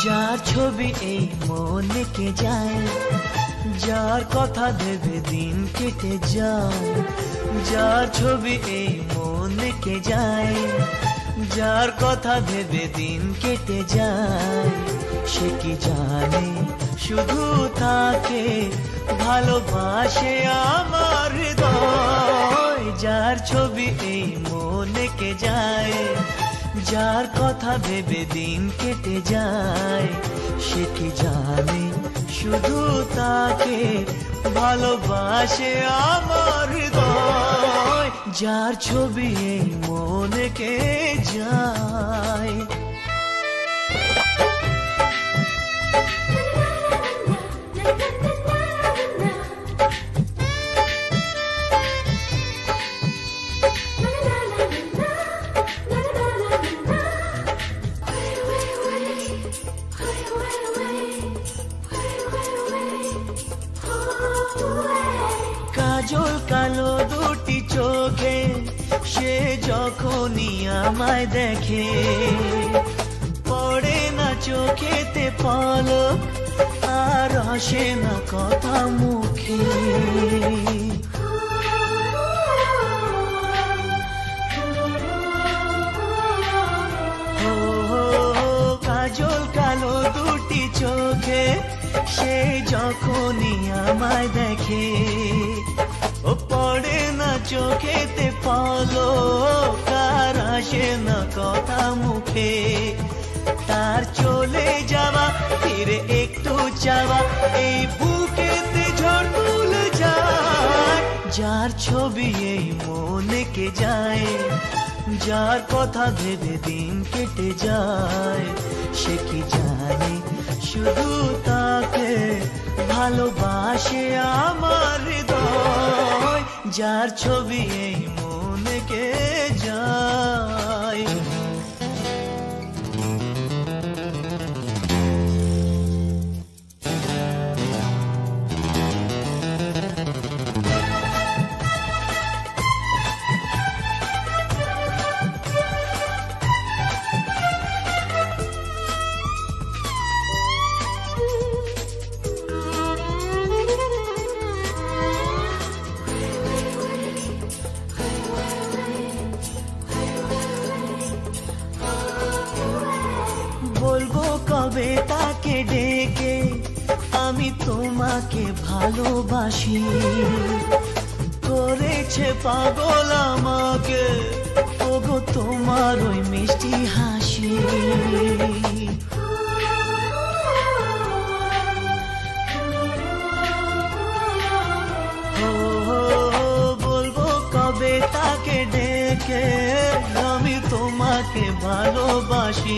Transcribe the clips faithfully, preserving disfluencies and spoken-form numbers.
যার ছবি এই মনে কে যায়, যার কথা ভেবে দিন কেটে যায়। যার ছবি এই মনে কে যায়, যার কথা ভেবে দিন কেটে যায়। সে কি জানে শুধু তাকে ভালোবাসে আমার হৃদয়। যার ছবি এই মনে কে যায়, যার কথা ভেবে দিন কেটে যায়। সে কি জানে শুধু তাকে ভালোবাসে আমার হৃদয়। যার ছবি এই মনে কে যায়। কাজল কালো দুটি চোখে সে যখনই আমায় দেখে, পড়ে না চোখেতে পলক আর আসে না কথা মুখে। কাজল কালো দুটি চোখে সে যখনই আমায় দেখে, ও পড়ে না চোখেতে পলক আর আসে না কথা মুখে। তার চলে যাওয়া ফিরে একটু চাওয়া এই বুকেতে ঝড় তুলে যায়। যার ছবি এই মনে কে যায়, যার কথা ভেবে দিন কেটে যায়। সে কি জানে শুধু তাকে ভালোবাসে আমার হৃদয়। যার ছবি এই মনে কে যায়। বলবো কবে তাকে ডেকে আমি তোমাকে ভালোবাসি। করেছে পাগল আমাকে ওগো তোমার ওই মিষ্টি হাসি। বলবো কবে তাকে ডেকে আমি তোমাকে ভালোবাসি।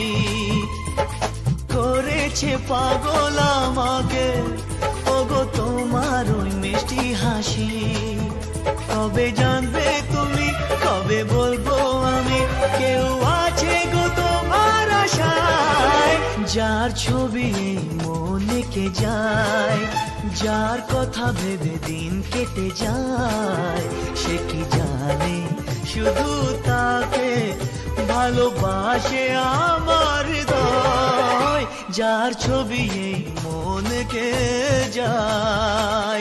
করেছে পাগল আমাকে ওগো তোমার ওই মিষ্টি হাসি। কবে জানবে তুমি, কবে বলবো আমি, কেউ আছে গো তোমার আশায়। যার ছবি মনে কে যায়, যার কথা ভেবে দিন কেটে যায়। সে কি জানে শুধু তাকে ভালোবাসে আমার হৃদয়। যার ছবি এই মনে কে যায়।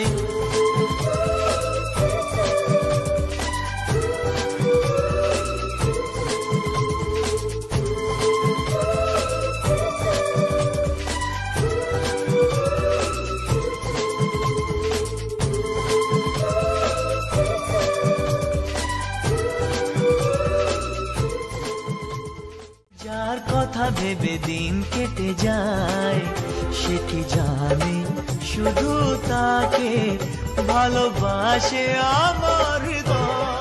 যার কথা ভেবে দিন কেটে যায়। সে কি জানে শুধু তাকে ভালোবাসে আমার হৃদয়।